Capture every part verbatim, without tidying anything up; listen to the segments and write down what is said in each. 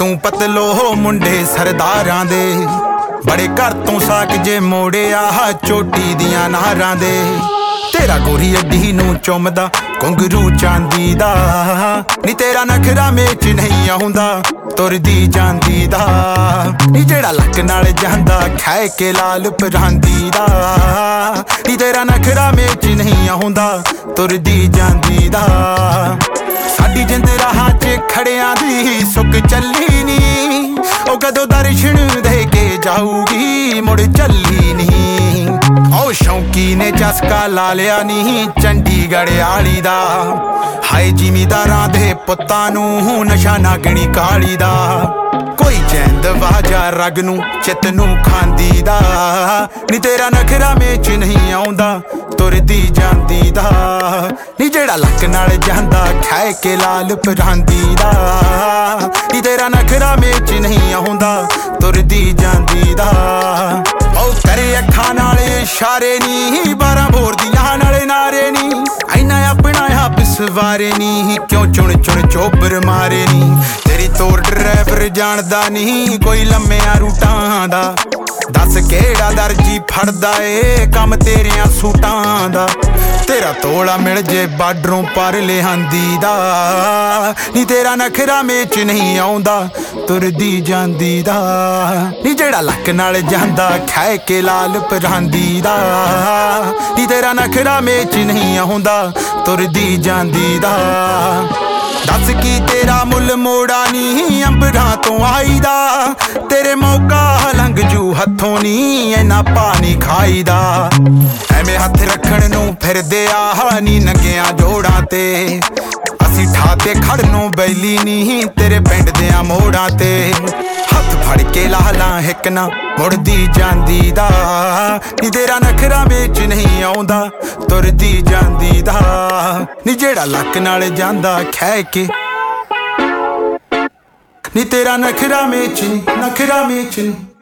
तू पतलो मुंडे सरदारां दे बड़े घर तो साक जे मोड़िया चोटी दियां नारां दे तेरा गोरी अड्डी नू चुमदा घुंघरू चांदी दा नी तेरा नखरा मेच नहीं आउंदा तुरदी जांदी दा नी जेड़ा लक नाल जांदा खाए के लाल परांदी दा नी तेरा नखरा मेच नहीं आउंदा तुरदी जांदी दा साडी जिंद राह च खड़ियां दी सुक चली नी ओ कदों दर्शन दे के जाऊगी मुड़ चली नी ओ शौकी ने चस्का ला लिया नी चंडीगढ़ आली दा हाय जिमीदारां दे पुत्तां नूं नशा ना गिणी काली दा कोई चैंद वाजा रग नूं चित नूं खांदी दा नी तेरा नखरा मेच नहीं आउंदा तुरदी जांदी दा नी जेड़ा लक नाल जांदा खाए के लाल परांदी दा नी तेरा नखरा मेच नहीं आउंदा तुरदी जांदी दा ओ करे अखां नाल इशारे नी बारां बोर दियां नाले नारे नी ऐना अपना आप सवारे नी क्यों चुन चुन चोबर मारे नी तेरी तोर ड्राइवर जानदा नी कोई लम्मिया रूटां दा दस केड़ा दर्जी फड़दा ए कम तेरियां सूटां दा तेरा तोला मिल जे बार्डरों पर लिहांदी दा नी तेरा नखरा मेच नहीं आउंदा तुरदी जांदी दा नी जेड़ा लक नाल जांदा खाए के लाल परांदी दा नी तेरा नखरा मेच नहीं आउंदा तुरदी जांदी दा दस की तेरा मुल मोड़ा नी अंबरां तो आई दा तेरे मौका लंघ जू हथों नी इन्ना पानी खाई दा एवें हथ रखण नूं फिरदे आ नी नंगियां जोड़ां ते असी ठाते खड़नों बैली नी तेरे पिंड दियां मोड़ां ते हथ फड़ के लाला हिक ना मुड़दी जांदी दा नी तेरा नखरा मेच नहीं आउंदा तुरदी जांदी दा नी जेड़ा लक नाल जांदा खाए के नी तेरा नखरा मेच नखरा मेच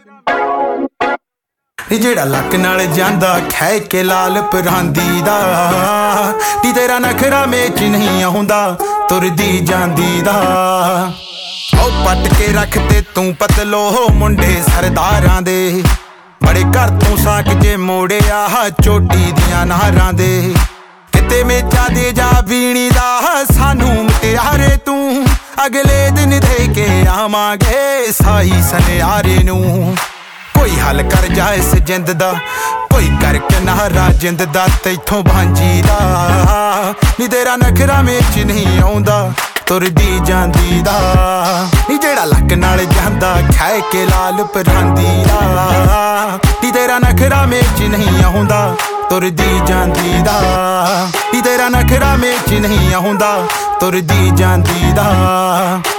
नी जेड़ा लक नाल जांदा खाए के लाल परांदी दा नी तेरा नखरा मेच नहीं आउंदा तुरदी जांदी दा ओ पट के रखते तू पतलो मुंडे सरदारां दे बड़े घर तो साक जे मोड़िया चोटी दियां नारां दे किते मेचा दे जा बीणी दा सानू मुटियारे तू अगले दिन दे के आवांगे साई सनियारे नू कोई हल कर जा इस जिंद दा कोई करके नारा जिंद दा तैथों भांजी दा नी तेरा नखरा मेच नहीं आउंदा तुरदी जांदी दा नी जेड़ा लक नाल जांदा खाए के लाल परांदी दा नी तेरा नखरा मेच नहीं आउंदा तुरदी जांदी दा नी तेरा नखरा मेच नहीं आउंदा तुरदी जांदी दा।